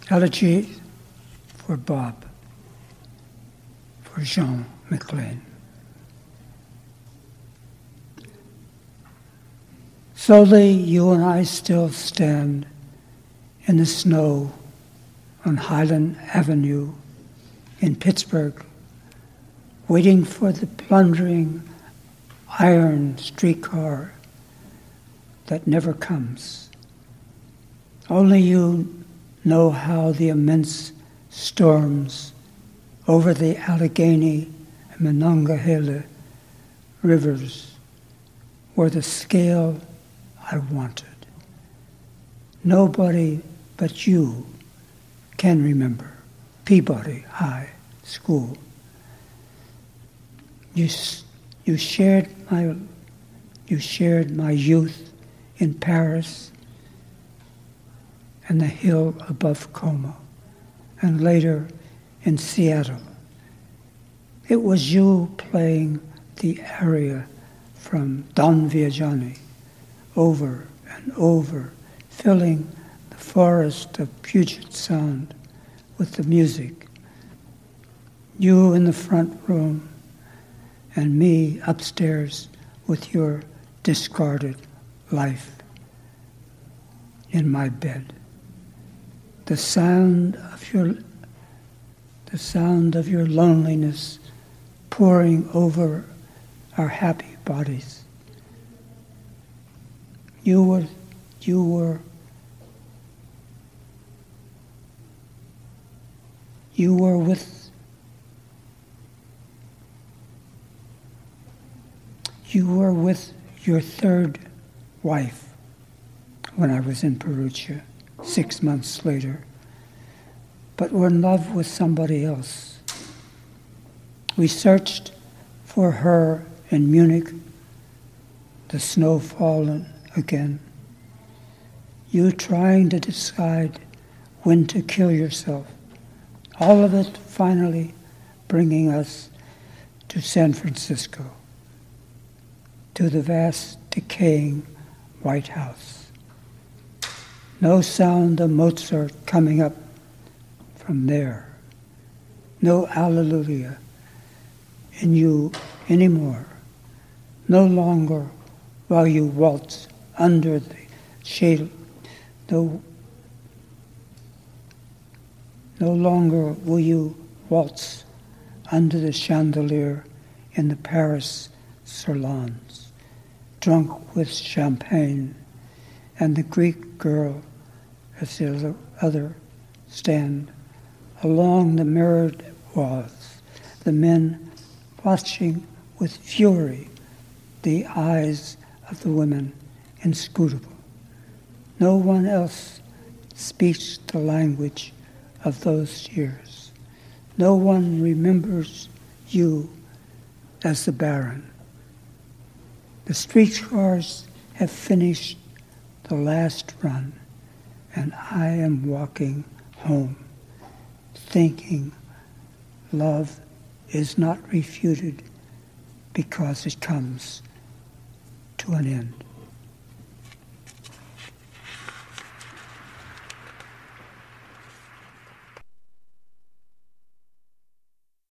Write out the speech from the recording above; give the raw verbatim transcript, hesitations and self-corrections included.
Elegy for Bob, for Jean McLean. Slowly, you and I still stand in the snow on Highland Avenue in Pittsburgh, waiting for the plundering iron streetcar that never comes. Only you know how the immense storms over the Allegheny and Monongahela rivers were the scale I wanted. Nobody but you can remember Peabody High School. You, you shared my, you shared my youth in Paris and the hill above Como, and later in Seattle. It was you playing the aria from Don Viaggiani over and over, filling the forest of Puget Sound with the music. You in the front room, and me upstairs with your discarded life in my bed. The sound of your the sound of your loneliness pouring over our happy bodies. You were you were you were with you were with your third wife when I was in Perugia six months later, but were in love with somebody else. We searched for her in Munich, the snow fallen again. You trying to decide when to kill yourself. All of it finally bringing us to San Francisco, to the vast decaying White House. No sound of Mozart coming up from there. No Alleluia in you anymore. No longer while you waltz under the shade. No, no longer will you waltz under the chandelier in the Paris salons, drunk with champagne, and the Greek girl as the other stand along the mirrored walls, the men watching with fury the eyes of the women inscrutable. No one else speaks the language of those years. No one remembers you as the Baron. The streetcars have finished the last run, and I am walking home, thinking love is not refuted because it comes to an end.